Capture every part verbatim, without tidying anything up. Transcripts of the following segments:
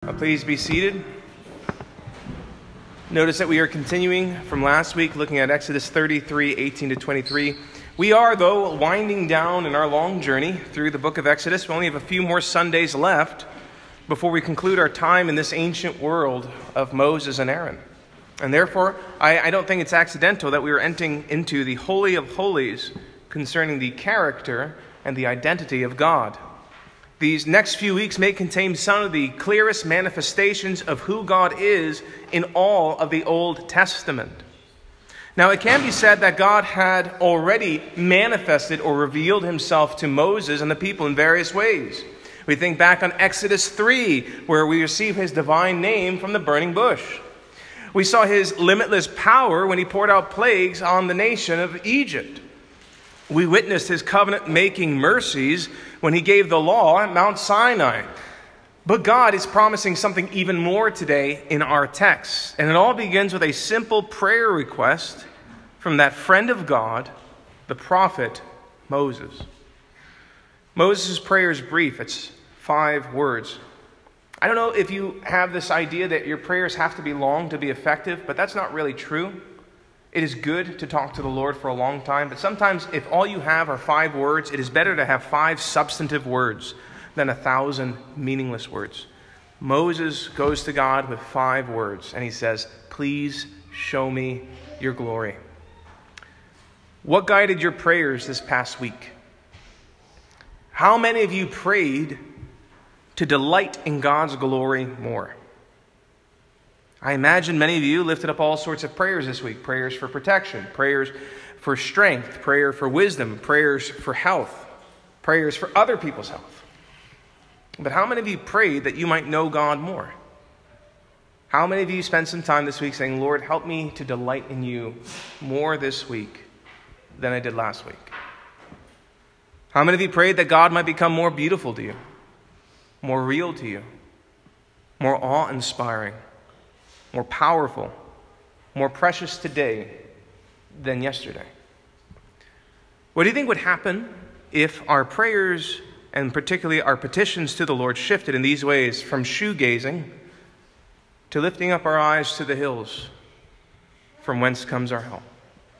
Uh, please be seated. Notice that we are continuing from last week, looking at Exodus thirty-three, eighteen to twenty-three. We are, though, winding down in our long journey through the book of Exodus. We only have a few more Sundays left before we conclude our time in this ancient world of Moses and Aaron. And therefore, I, I don't think it's accidental that we are entering into the Holy of Holies concerning the character and the identity of God. These next few weeks may contain some of the clearest manifestations of who God is in all of the Old Testament. Now, it can be said that God had already manifested or revealed himself to Moses and the people in various ways. We think back on Exodus three, where we receive his divine name from the burning bush. We saw his limitless power when he poured out plagues on the nation of Egypt. We witnessed his covenant-making mercies when he gave the law at Mount Sinai. But God is promising something even more today in our text. And it all begins with a simple prayer request from that friend of God, the prophet Moses. Moses' prayer is brief. It's five words. I don't know if you have this idea that your prayers have to be long to be effective, but that's not really true. It is good to talk to the Lord for a long time, but sometimes if all you have are five words, it is better to have five substantive words than a thousand meaningless words. Moses goes to God with five words, and he says, "Please show me your glory." What guided your prayers this past week? How many of you prayed to delight in God's glory more? I imagine many of you lifted up all sorts of prayers this week. Prayers for protection, prayers for strength, prayer for wisdom, prayers for health, prayers for other people's health. But how many of you prayed that you might know God more? How many of you spent some time this week saying, "Lord, help me to delight in you more this week than I did last week"? How many of you prayed that God might become more beautiful to you, more real to you, more awe-inspiring, more powerful, more precious today than yesterday? What do you think would happen if our prayers, and particularly our petitions to the Lord, shifted in these ways from shoegazing to lifting up our eyes to the hills from whence comes our help?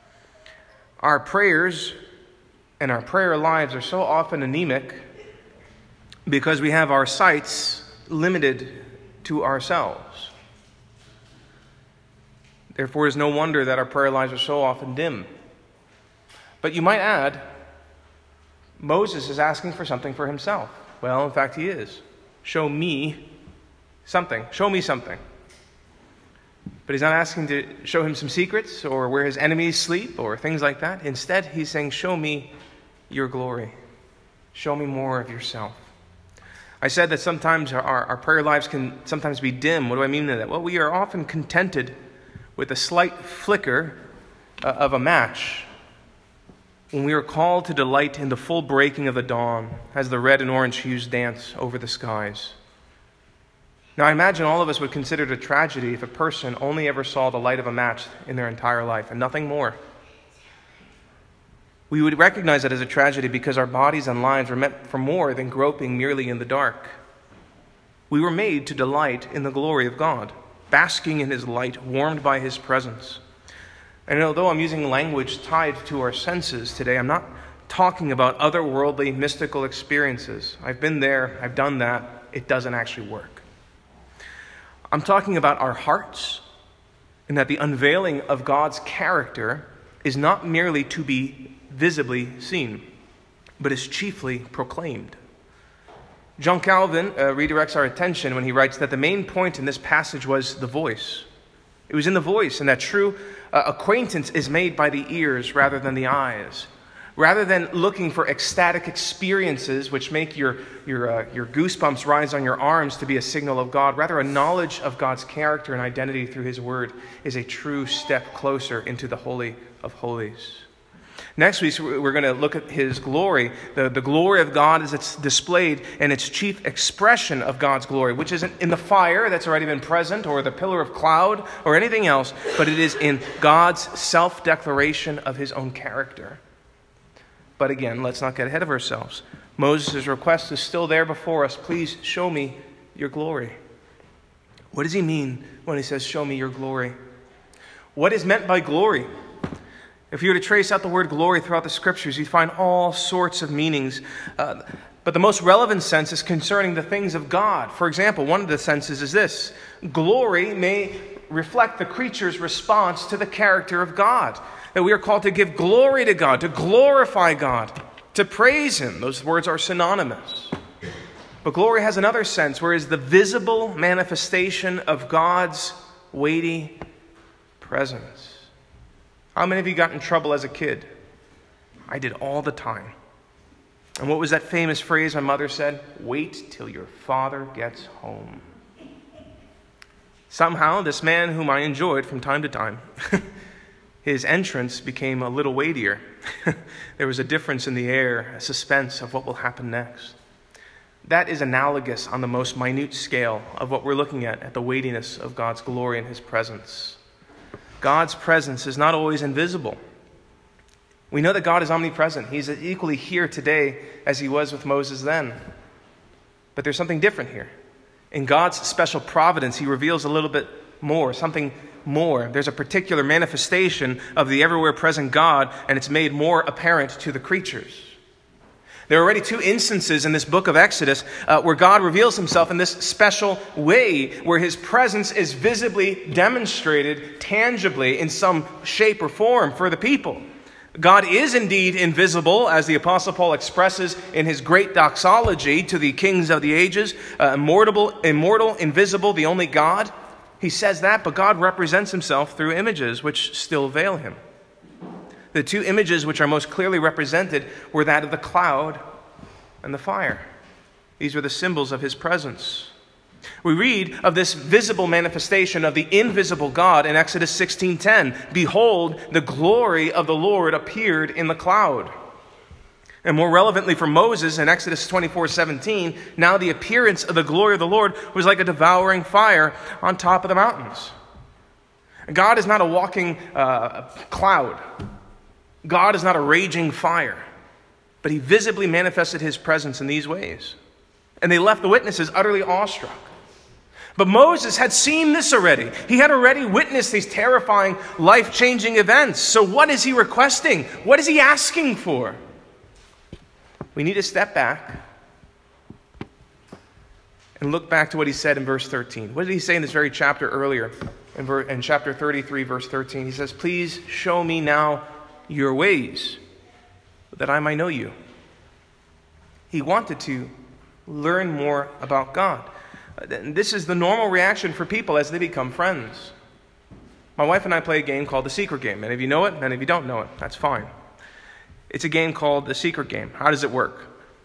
Our prayers and our prayer lives are so often anemic because we have our sights limited to ourselves. Therefore, it is no wonder that our prayer lives are so often dim. But you might add, Moses is asking for something for himself. Well, in fact, he is. Show me something. Show me something. But he's not asking to show him some secrets or where his enemies sleep or things like that. Instead, he's saying, show me your glory. Show me more of yourself. I said that sometimes our, our prayer lives can sometimes be dim. What do I mean by that? Well, we are often contented with a slight flicker uh, of a match when we are called to delight in the full breaking of the dawn as the red and orange hues dance over the skies. Now, I imagine all of us would consider it a tragedy if a person only ever saw the light of a match in their entire life and nothing more. We would recognize that as a tragedy because our bodies and lives were meant for more than groping merely in the dark. We were made to delight in the glory of God, basking in his light, warmed by his presence. And although I'm using language tied to our senses today, I'm not talking about otherworldly, mystical experiences. I've been there, I've done that. It doesn't actually work. I'm talking about our hearts, and that the unveiling of God's character is not merely to be visibly seen, but is chiefly proclaimed. John Calvin uh, redirects our attention when he writes that the main point in this passage was the voice. It was in the voice, and that true uh, acquaintance is made by the ears rather than the eyes. Rather than looking for ecstatic experiences which make your, your, uh, your goosebumps rise on your arms to be a signal of God, rather a knowledge of God's character and identity through his word is a true step closer into the Holy of Holies. Next week, we're going to look at his glory. The, the glory of God as it's displayed in its chief expression of God's glory, which isn't in the fire that's already been present or the pillar of cloud or anything else, but it is in God's self-declaration of his own character. But again, let's not get ahead of ourselves. Moses' request is still there before us. Please show me your glory. What does he mean when he says, show me your glory? What is meant by glory? If you were to trace out the word glory throughout the scriptures, you'd find all sorts of meanings. Uh, but the most relevant sense is concerning the things of God. For example, one of the senses is this: glory may reflect the creature's response to the character of God. That we are called to give glory to God, to glorify God, to praise him. Those words are synonymous. But glory has another sense, where it is the visible manifestation of God's weighty presence. How many of you got in trouble as a kid? I did all the time. And what was that famous phrase my mother said? Wait till your father gets home. Somehow, this man whom I enjoyed from time to time, his entrance became a little weightier. There was a difference in the air, a suspense of what will happen next. That is analogous on the most minute scale of what we're looking at, at the weightiness of God's glory and his presence. God's presence is not always invisible. We know that God is omnipresent. He's equally here today as he was with Moses then. But there's something different here. In God's special providence, he reveals a little bit more, something more. There's a particular manifestation of the everywhere present God, and it's made more apparent to the creatures. There are already two instances in this book of Exodus uh, where God reveals himself in this special way, where his presence is visibly demonstrated tangibly in some shape or form for the people. God is indeed invisible, as the Apostle Paul expresses in his great doxology to the kings of the ages, uh, immortal, immortal, invisible, the only God. He says that, but God represents himself through images which still veil him. The two images which are most clearly represented were that of the cloud and the fire. These were the symbols of his presence. We read of this visible manifestation of the invisible God in Exodus sixteen ten. Behold, the glory of the Lord appeared in the cloud. And more relevantly for Moses in Exodus twenty-four seventeen, now the appearance of the glory of the Lord was like a devouring fire on top of the mountains. God is not a walking uh, cloud. God is not a raging fire, but he visibly manifested his presence in these ways. And they left the witnesses utterly awestruck. But Moses had seen this already. He had already witnessed these terrifying, life-changing events. So what is he requesting? What is he asking for? We need to step back and look back to what he said in verse thirteen. What did he say in this very chapter earlier? In, ver- in chapter thirty-three, verse thirteen, he says, please show me now your ways, that I might know you. He wanted to learn more about God. This is the normal reaction for people as they become friends. My wife and I play a game called The Secret Game. Many of you know it, many of you don't know it. That's fine. It's a game called The Secret Game. How does it work?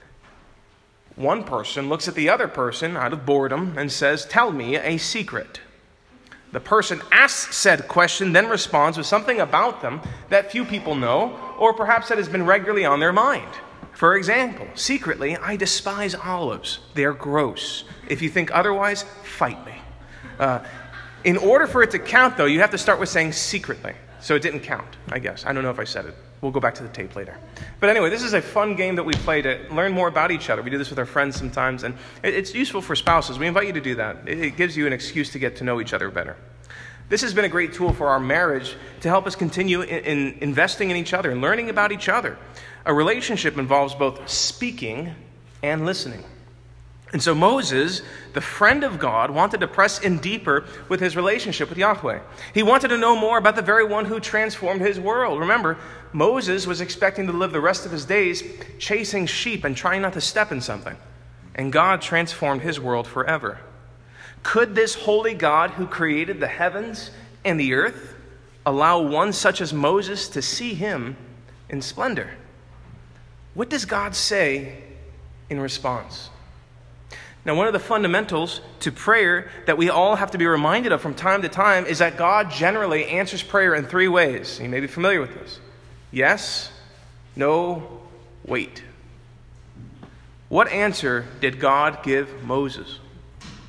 One person looks at the other person out of boredom and says, tell me a secret. The person asks said question, then responds with something about them that few people know, or perhaps that has been regularly on their mind. For example, secretly, I despise olives. They're gross. If you think otherwise, fight me. Uh, in order for it to count, though, you have to start with saying secretly. So it didn't count, I guess. I don't know if I said it. We'll go back to the tape later. But anyway, this is a fun game that we play to learn more about each other. We do this with our friends sometimes, and it's useful for spouses. We invite you to do that. It gives you an excuse to get to know each other better. This has been a great tool for our marriage to help us continue in, in investing in each other and learning about each other. A relationship involves both speaking and listening. And so Moses, the friend of God, wanted to press in deeper with his relationship with Yahweh. He wanted to know more about the very one who transformed his world. Remember, Moses was expecting to live the rest of his days chasing sheep and trying not to step in something. And God transformed his world forever. Could this holy God who created the heavens and the earth allow one such as Moses to see him in splendor? What does God say in response? Now, one of the fundamentals to prayer that we all have to be reminded of from time to time is that God generally answers prayer in three ways. You may be familiar with this. Yes, no, wait. What answer did God give Moses?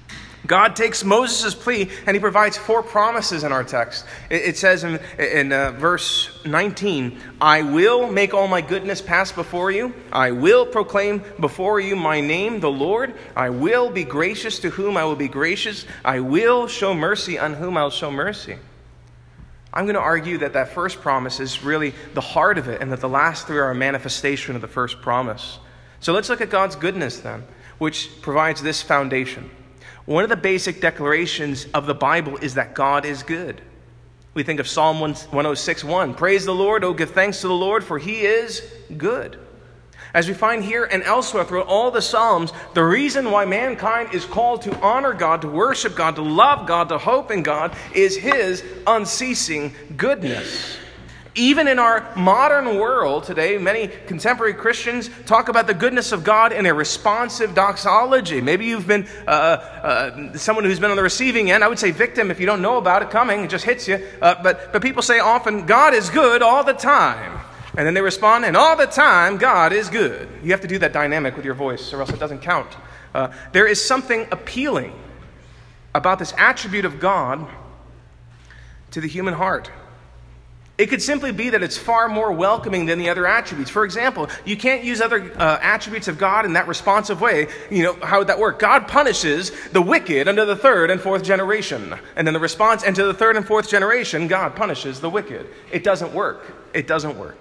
God takes Moses' plea and he provides four promises in our text. It says in, in uh, verse nineteen, I will make all my goodness pass before you. I will proclaim before you my name, the Lord. I will be gracious to whom I will be gracious. I will show mercy on whom I will show mercy. I'm going to argue that that first promise is really the heart of it, and that the last three are a manifestation of the first promise. So let's look at God's goodness then, which provides this foundation. One of the basic declarations of the Bible is that God is good. We think of Psalm one oh six one. Praise the Lord, oh give thanks to the Lord, for he is good. As we find here and elsewhere throughout all the Psalms, the reason why mankind is called to honor God, to worship God, to love God, to hope in God, is his unceasing goodness. Even in our modern world today, many contemporary Christians talk about the goodness of God in a responsive doxology. Maybe you've been uh, uh, someone who's been on the receiving end. I would say victim if you don't know about it coming. It just hits you. Uh, but, but people say often, God is good all the time. And then they respond, and all the time, God is good. You have to do that dynamic with your voice, or else it doesn't count. Uh, there is something appealing about this attribute of God to the human heart. It could simply be that it's far more welcoming than the other attributes. For example, you can't use other uh, attributes of God in that responsive way. You know, how would that work? God punishes the wicked unto the third and fourth generation. And then the response, and to the third and fourth generation, God punishes the wicked. It doesn't work. It doesn't work.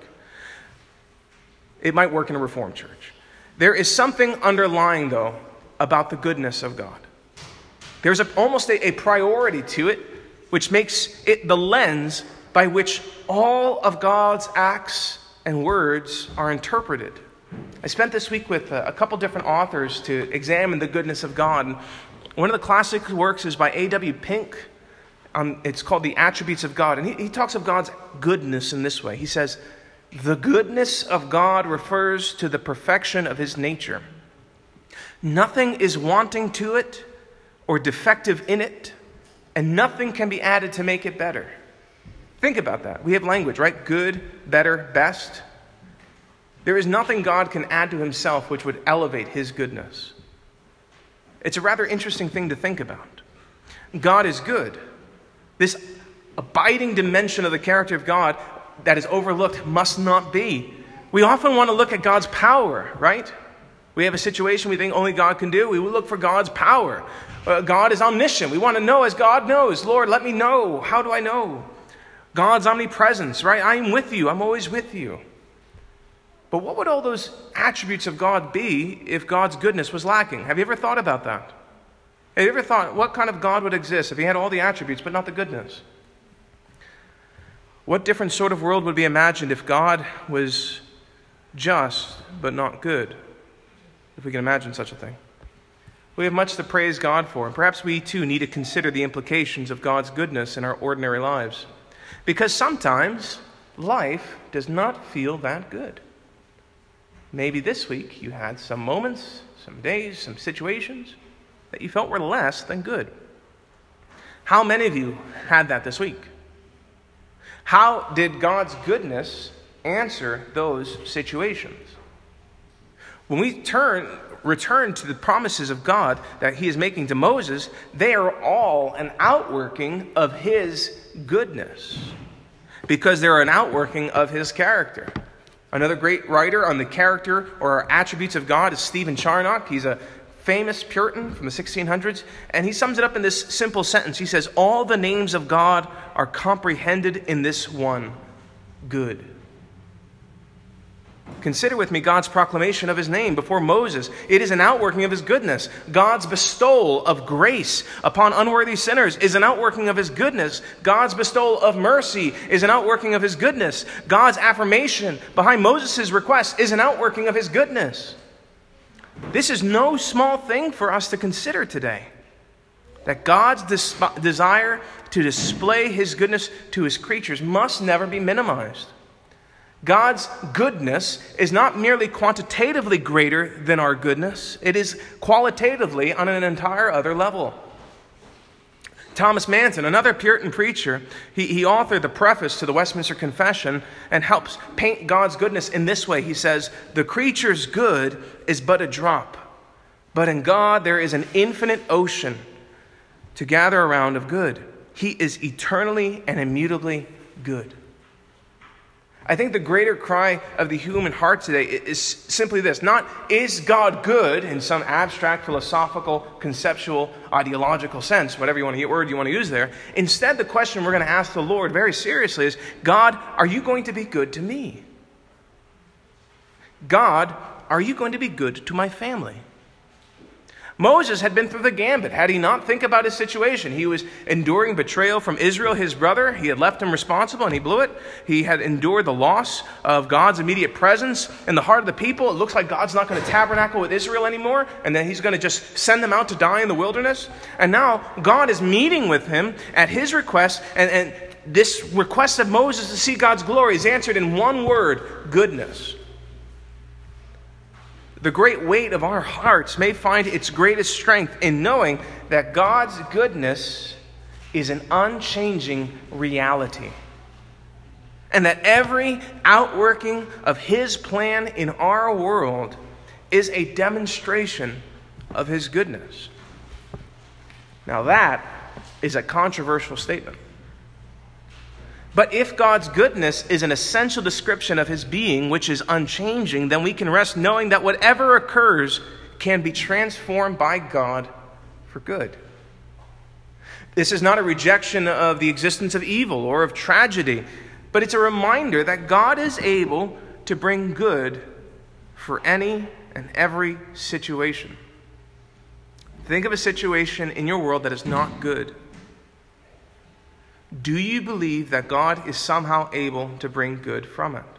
It might work in a Reformed church. There is something underlying, though, about the goodness of God. There's a, almost a, a priority to it, which makes it the lens by which all of God's acts and words are interpreted. I spent this week with a, a couple different authors to examine the goodness of God. And one of the classic works is by A W Pink. Um, it's called The Attributes of God. And he, he talks of God's goodness in this way. He says, the goodness of God refers to the perfection of his nature. Nothing is wanting to it or defective in it, and nothing can be added to make it better. Think about that. We have language, right? Good, better, best. There is nothing God can add to himself which would elevate his goodness. It's a rather interesting thing to think about. God is good. This abiding dimension of the character of God that is overlooked must not be. We often want to look at God's power, right? We have a situation we think only God can do. We will look for God's power. Uh, God is omniscient. We want to know as God knows. Lord, let me know. How do I know? God's omnipresence, right? I am with you. I'm always with you. But what would all those attributes of God be if God's goodness was lacking? Have you ever thought about that? Have you ever thought what kind of God would exist if he had all the attributes but not the goodness? What different sort of world would be imagined if God was just but not good? If we can imagine such a thing. We have much to praise God for, and perhaps we too need to consider the implications of God's goodness in our ordinary lives. Because sometimes life does not feel that good. Maybe this week you had some moments, some days, some situations that you felt were less than good. How many of you had that this week? How did God's goodness answer those situations? When we turn, return to the promises of God that he is making to Moses, they are all an outworking of his goodness, because they're an outworking of his character. Another great writer on the character or attributes of God is Stephen Charnock. He's a famous Puritan from the sixteen hundreds, and he sums it up in this simple sentence. He says, all the names of God are comprehended in this one, good. Consider with me God's proclamation of his name before Moses. It is an outworking of his goodness. God's bestowal of grace upon unworthy sinners is an outworking of his goodness. God's bestowal of mercy is an outworking of his goodness. God's affirmation behind Moses' request is an outworking of his goodness. This is no small thing for us to consider today. That God's dis- desire to display his goodness to his creatures must never be minimized. God's goodness is not merely quantitatively greater than our goodness. It is qualitatively on an entire other level. Thomas Manton, another Puritan preacher, he, he authored the preface to the Westminster Confession and helps paint God's goodness in this way. He says, the creature's good is but a drop, but in God there is an infinite ocean. to gather around of good. He is eternally and immutably good. I think the greater cry of the human heart today is simply this. Not, is God good in some abstract, philosophical, conceptual, ideological sense, whatever you want to, word you want to use there. Instead, the question we're going to ask the Lord very seriously is, God, are you going to be good to me? God, are you going to be good to my family? Moses had been through the gambit. Had he not? Think about his situation. He was enduring betrayal from Israel, his brother. He had left him responsible and he blew it. He had endured the loss of God's immediate presence in the heart of the people. It looks like God's not going to tabernacle with Israel anymore, and then he's going to just send them out to die in the wilderness. And now God is meeting with him at his request, and, and this request of Moses to see God's glory is answered in one word: goodness. The great weight of our hearts may find its greatest strength in knowing that God's goodness is an unchanging reality, and that every outworking of His plan in our world is a demonstration of His goodness. Now that is a controversial statement. But if God's goodness is an essential description of His being, which is unchanging, then we can rest knowing that whatever occurs can be transformed by God for good. This is not a rejection of the existence of evil or of tragedy, but it's a reminder that God is able to bring good for any and every situation. Think of a situation in your world that is not good. Do you believe that God is somehow able to bring good from it?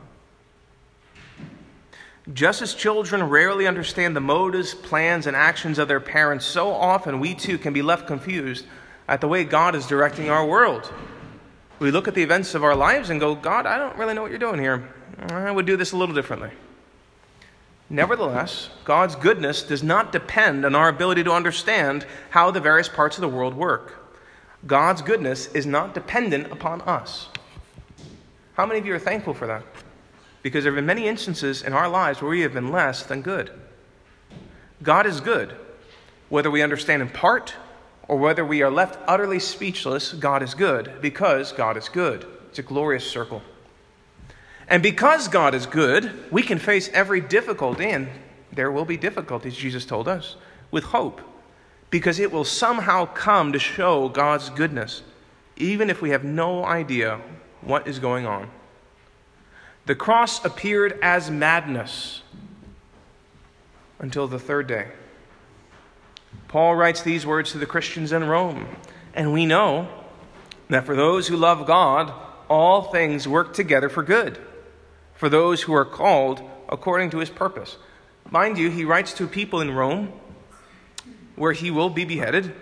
Just as children rarely understand the motives, plans, and actions of their parents, so often we too can be left confused at the way God is directing our world. We look at the events of our lives and go, God, I don't really know what you're doing here. I would do this a little differently. Nevertheless, God's goodness does not depend on our ability to understand how the various parts of the world work. God's goodness is not dependent upon us. How many of you are thankful for that? Because there have been many instances in our lives where we have been less than good. God is good. Whether we understand in part or whether we are left utterly speechless, God is good because God is good. It's a glorious circle. And because God is good, we can face every difficulty, and there will be difficulties, Jesus told us, with hope. Because it will somehow come to show God's goodness, even if we have no idea what is going on. The cross appeared as madness until the third day. Paul writes these words to the Christians in Rome, and we know that for those who love God, all things work together for good, for those who are called according to His purpose. Mind you, he writes to people in Rome where he will be beheaded.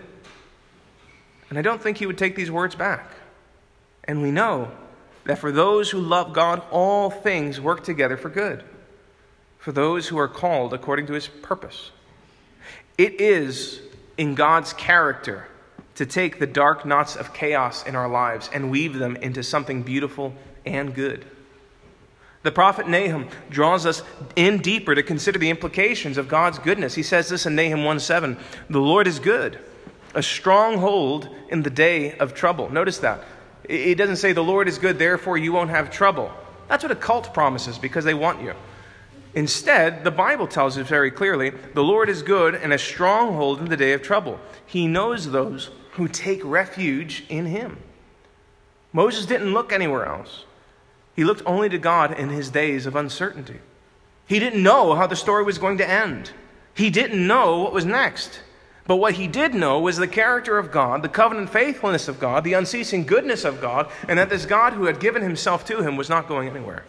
And I don't think he would take these words back. And we know that for those who love God, all things work together for good, for those who are called according to His purpose. It is in God's character to take the dark knots of chaos in our lives and weave them into something beautiful and good. The prophet Nahum draws us in deeper to consider the implications of God's goodness. He says this in Nahum one seven, "The Lord is good, a stronghold in the day of trouble." Notice that. It doesn't say the Lord is good, therefore you won't have trouble. That's what a cult promises because they want you. Instead, the Bible tells us very clearly, the Lord is good and a stronghold in the day of trouble. He knows those who take refuge in Him. Moses didn't look anywhere else. He looked only to God in his days of uncertainty. He didn't know how the story was going to end. He didn't know what was next. But what he did know was the character of God, the covenant faithfulness of God, the unceasing goodness of God, and that this God who had given Himself to him was not going anywhere.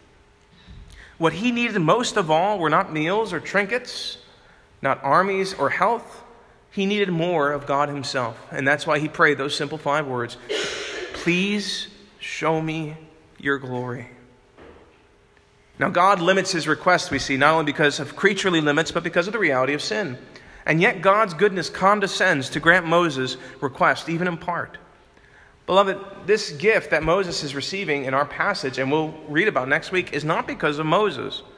What he needed most of all were not meals or trinkets, not armies or health. He needed more of God Himself. And that's why he prayed those simple five words, "Please show me your glory." Now, God limits His request, we see, not only because of creaturely limits, but because of the reality of sin. And yet God's goodness condescends to grant Moses' request, even in part. Beloved, this gift that Moses is receiving in our passage, and we'll read about next week, is not because of Moses.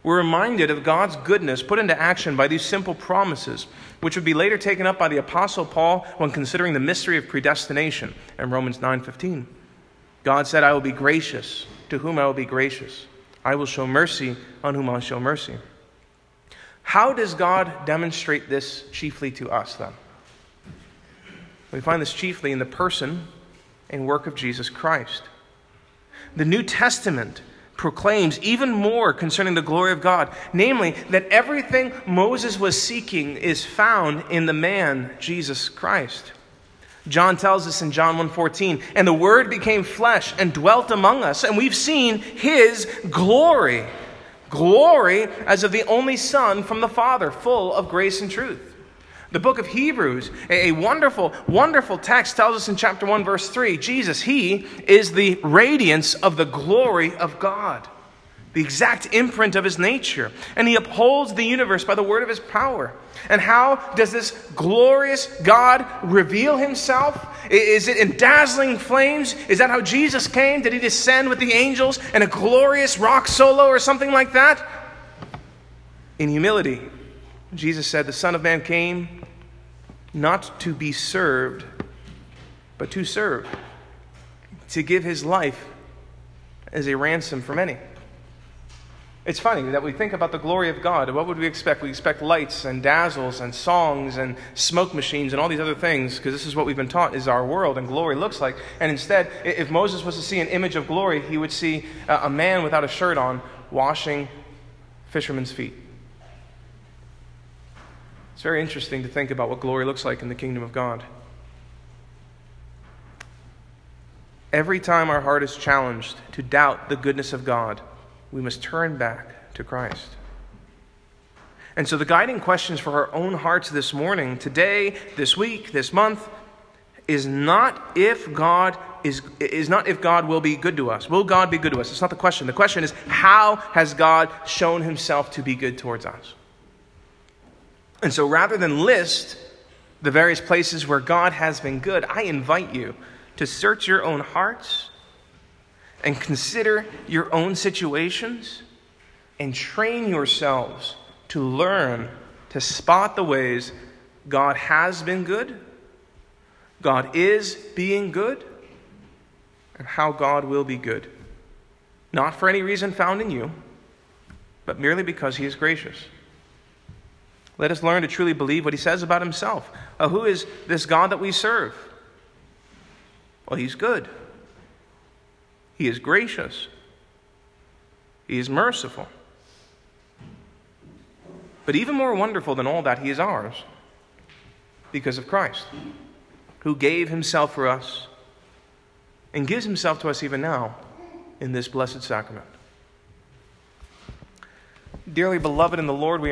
we're reminded of God's goodness put into action by these simple promises, which would be later taken up by the Apostle Paul when considering the mystery of predestination in Romans nine fifteen. God said, I will be gracious to whom I will be gracious. I will show mercy on whom I will show mercy. How does God demonstrate this chiefly to us then? We find this chiefly in the person and work of Jesus Christ. The New Testament proclaims even more concerning the glory of God, namely that everything Moses was seeking is found in the man Jesus Christ. John tells us in John one fourteen, and the Word became flesh and dwelt among us, and we've seen His glory. Glory as of the only Son from the Father, full of grace and truth. The book of Hebrews, a wonderful, wonderful text, tells us in chapter one, verse three, Jesus, He is the radiance of the glory of God, the exact imprint of His nature, and He upholds the universe by the word of His power. And how does this glorious God reveal Himself? Is it in dazzling flames? Is that how Jesus came? Did He descend with the angels in a glorious rock solo or something like that? In humility, Jesus said, the Son of Man came not to be served, but to serve, to give His life as a ransom for many. It's funny that we think about the glory of God. What would we expect? We expect lights and dazzles and songs and smoke machines and all these other things, because this is what we've been taught is our world and glory looks like. And instead, if Moses was to see an image of glory, he would see a man without a shirt on washing fishermen's feet. It's very interesting to think about what glory looks like in the kingdom of God. Every time our heart is challenged to doubt the goodness of God, we must turn back to Christ. And so the guiding questions for our own hearts this morning, today, this week, this month, is not if God is, is not if God will be good to us. Will God be good to us? It's not the question. The question is, how has God shown Himself to be good towards us? And so rather than list the various places where God has been good, I invite you to search your own hearts and consider your own situations and train yourselves to learn to spot the ways God has been good, God is being good, and how God will be good. Not for any reason found in you, but merely because He is gracious. Let us learn to truly believe what He says about Himself. Uh, who is this God that we serve? Well, He's good. He is gracious. He is merciful. But even more wonderful than all that, He is ours because of Christ, who gave Himself for us and gives Himself to us even now in this blessed sacrament. Dearly beloved in the Lord, we